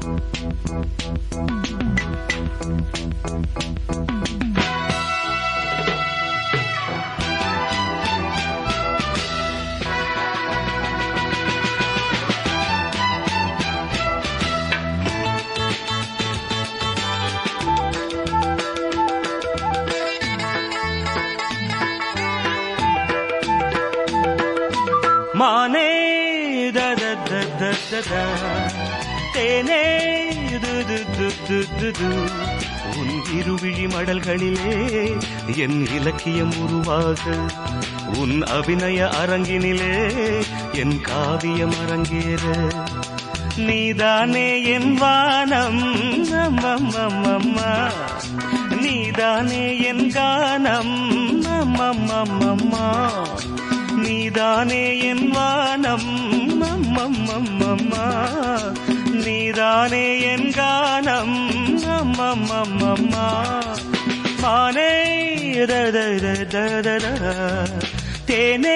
மானே தேனே உன் இருவிழி மடல்களிலே என் இலக்கியம் உருவாக, உன் அபிநய அரங்கினிலே என் காவியம் அரங்கேற. நீதானே என் வானம் அம்மம்மா, நீதானே என் கானம் அம்மம்மா, நீதானே என் வானம் அம்மம்மா, நீதானே என் கானம் அம்மம்மா. மானே தேனே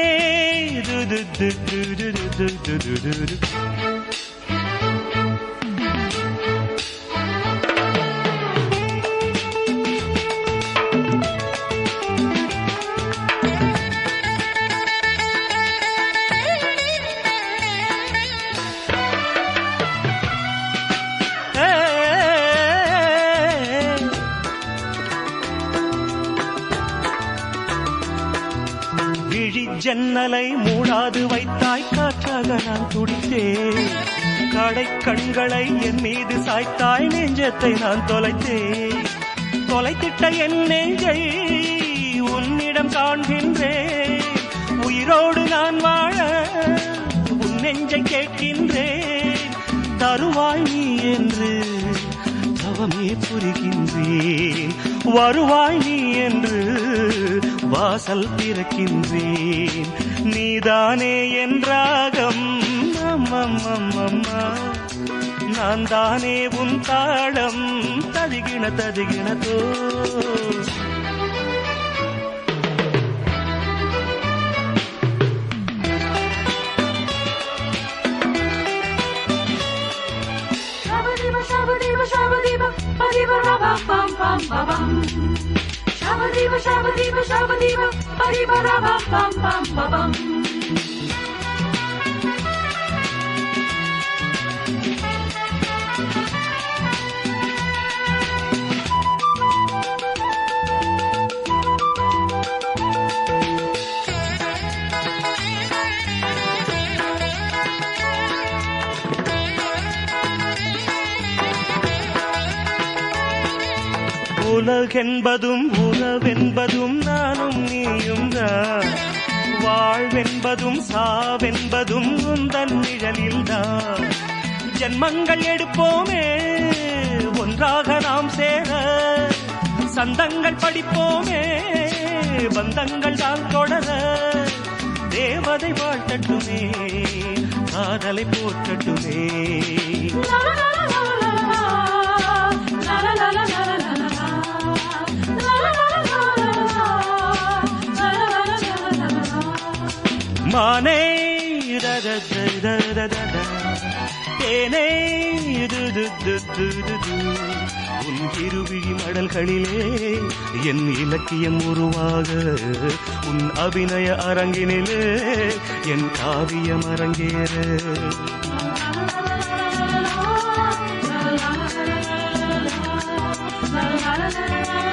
ஜன்னலை மூடாது வைத்தாய், காற்றாக நான் துடித்தேன். கடை கண்களை என் மீது சாய்த்தாய், நெஞ்சத்தை நான் தொலைத்தேன். தொலைத்திட்ட என் நெஞ்சை உன்னிடம் காண்கின்றேன். உயிரோடு நான் வாழ உன் நெஞ்சை கேட்கின்றேன். தருவாய் நீ என்று தவமே புரிகின்றேன். வருவாய் நீ என்று வாசல் திறக்கின்றேன். நீதானே என் ராகம் அம்மம்மா, நான் தானே உன் தாளம் ததிகின ததிகினதோ. Shabba-dibba, shabba-dibba, shabba-dibba, ba-dibba-da-bam-bam-bam-bam. உலகென்பதும் உறவென்பதும் நானும் நீயும் தான். வாழ்வென்பதும் சாவென்பதும் உந்தன் நிழலில்தான். ஜன்மங்கள் எடுப்போமே ஒன்றாக நாம் சேர, சந்தங்கள் படிப்போமே பந்தங்கள் தான் தொடர. தேவதை வாழ்த்தட்டுமே, காதலை போற்றட்டுமே. மானே தேனே உன் இருவிழி மடல்களிலே என் இலக்கியம் உருவாக, உன் அபிநய அரங்கினிலே என் காவியம் அரங்கேற.